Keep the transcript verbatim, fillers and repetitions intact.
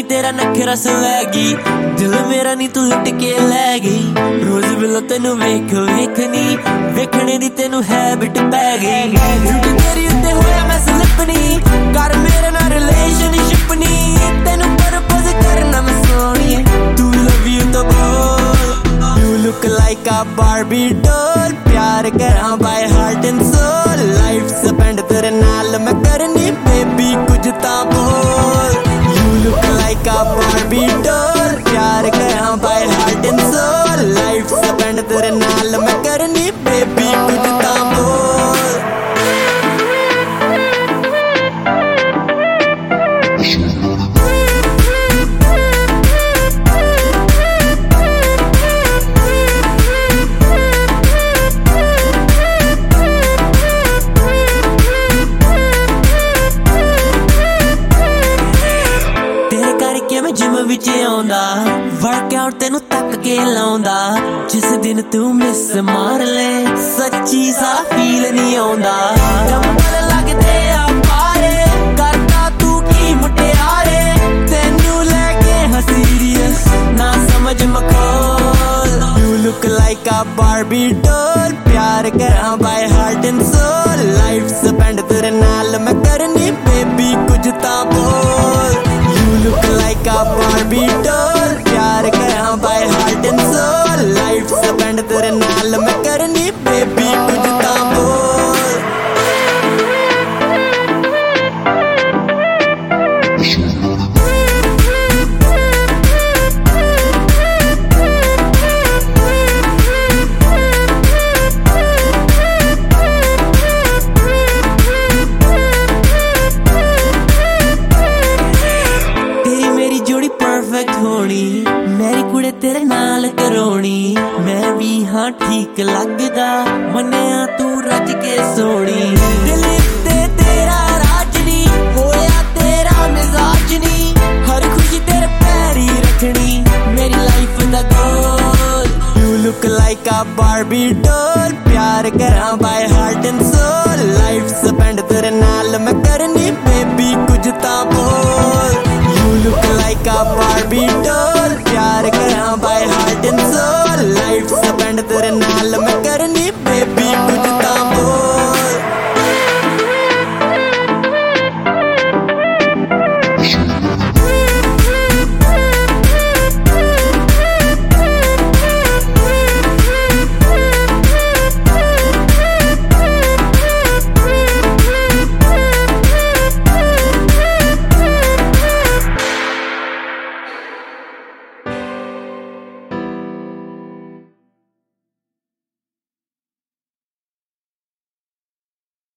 तेरा नखरा सवैगी दिल मेरा नी तू लुट के लै गई रोज बिलो तेनू वेख वेखनी वेखने दी तेनू हैबिट पै गई ब्यूटी तेरी उत्ते होया मैं स्लिप नी कर मेरे नाल रिलेशनशिप नी तेनू प्रपोज करना मैं सोहणिए तू लव यू तो बोल you look like a Barbie doll प्यार करा by heart and soul life spend तेरे नाल मैं करनी बेबी कुछ तां बोल look like a Barbie doll प्यार करा by heart and soul life spend तेरे नाल मैं करनी baby कुछ तां बोल जिम विच आउंदा वर्कआउट तेनू तक के लाउंदा जिस दिन तू मिस मार ले सच्ची सा फील नहीं आउंदा डंबल लगदे आ पारे करदा तू की मुटियारे तेनू लेके हां सीरियस ना समझ मखौल you look like a Barbie doll प्यार करा by heart and soul life spend तेरे नाल मैं करनी बेबी कुछ तां बोल look like a Barbie doll प्यार करा by heart and soul life spend तेरे नाल मैं करनी baby कुछ तां बोल मेरी कुड़े तेरे नाल करोनी मैं भी हाँ ठीक लगदा मन्निया तू रज के सोनी दिल ते तेरा राजनी होया तेरा मिजाज नी हर खुशी तेरे पैरी रखनी मेरी लाइफ दा goal you look like a Barbie doll प्यार करा by heart and soul life spend तेरे नाल मैं कर